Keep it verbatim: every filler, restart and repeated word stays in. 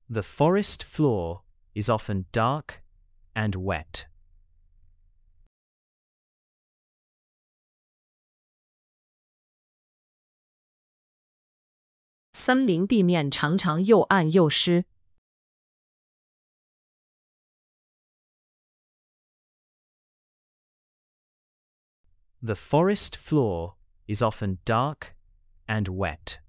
The forest floor is often dark and wet. 森林地面常常又暗又湿。 The forest floor is often dark and wet.